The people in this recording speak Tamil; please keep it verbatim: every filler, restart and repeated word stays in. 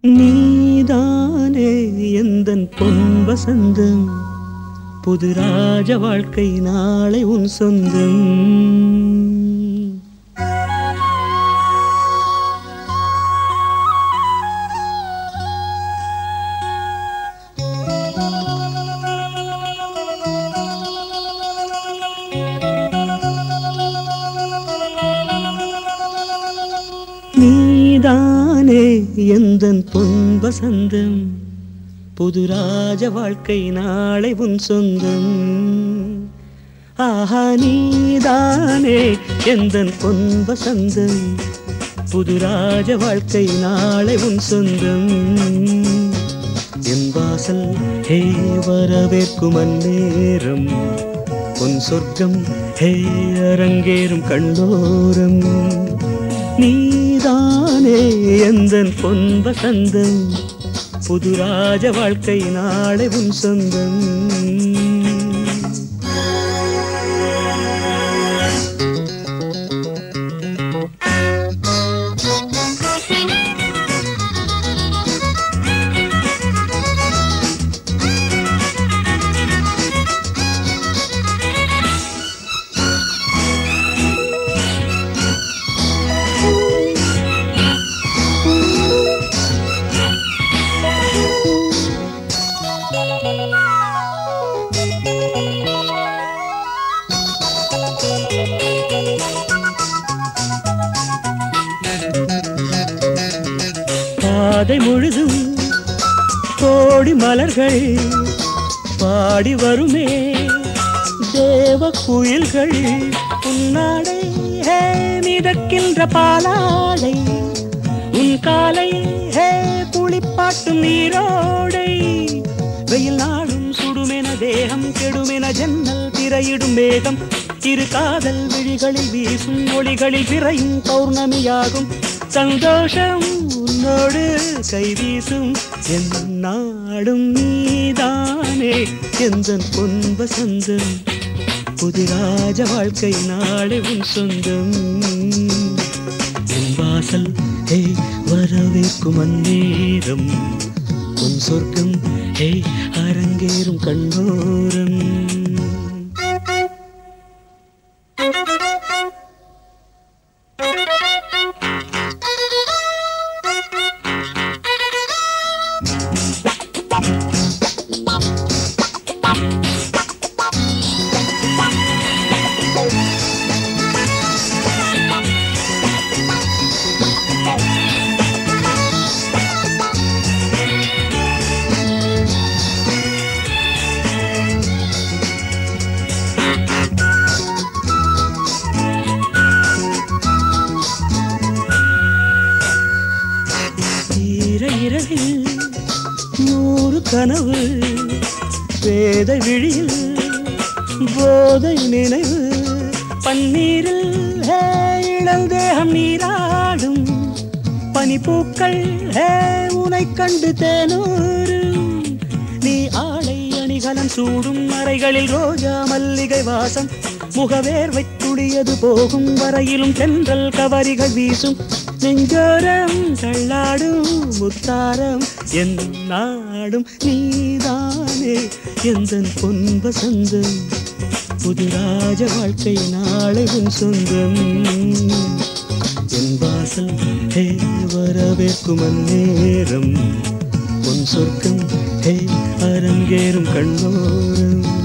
நீதானே எந்தன் பொன் வசந்தம், புது ராஜ வாழ்க்கை நாளை உன் சொந்தம். நீதானே எந்தன் பொன் வசந்தம், புது ராஜ வாழ்க்கை நாளை உன் சொந்தம். ஆஹா நீதானே எந்தன் பொன் வசந்தம், புது ராஜ வாழ்க்கை நாளை உன் சொந்தம். என் வாசல் ஹே வரவேற்கும் அந்நேரம், உன் சொர்க்கம் ஹே அரங்கேறும் கண்ணோரம். நீதானே எந்தன் பொன் வசந்தம், புது ராஜ வாழ்க்கை நாளை உன் சொந்தம். பாதை முழுதும் கோடி மலர்கள் பாடி வருமே தேவ குயில்கள். உன்னாடை ஹே மிதக்கின்ற பாலாடை, உன் காலை ஹே புளிப்பாட்டும் நீரோடை. வெயில் நாடும் சுடுமென தேகம் கெடுமென ஜன்னல் திரையிடும் மேகம். இரு காதல் விழிகளில் வீசும் ஒளிகளில் விரையும் பௌர்ணமியாகும். சந்தோஷம் உன்னோடு கைவீசும் என் நாடும். நீதானே எந்தன் பொன் வசந்தம், புது ராஜ வாழ்க்கை நாளை உன் சொந்தம். என் வாசல் ஹே வரவேற்கும் அந்நேரம், உன் சொர்க்கம் ஹே அரங்கேறும் கண்ணோரம். இரவில் நூறு கனவு, வேதை விழியில் போதை நினைவு. பன்னீரில் ஹே இளந்தேகம் நீராடும், பனிப்பூக்கள் ஹே உனை கண்டு தேனூரும். நீ ஆடை அணிகலன் சூடும் அறைகளில் ரோஜா மல்லிகை வாசம். முகவேர்வை துளியது போகும் வரையிலும் தென்றல் கவரிகள் வீசும். நெஞ்சோரம் தள்ளாடும் முத்தாரம் என் நாடும். நீதானே எந்தன் பொன் வசந்தம், புது ராஜ வாழ்க்கை நாளை உன் சொந்தம். என் வாசல் ஹே வரவேற்கும் அந்நேரம், உன் சொர்க்கம் ஹே அரங்கேறும் கண்ணோரம்.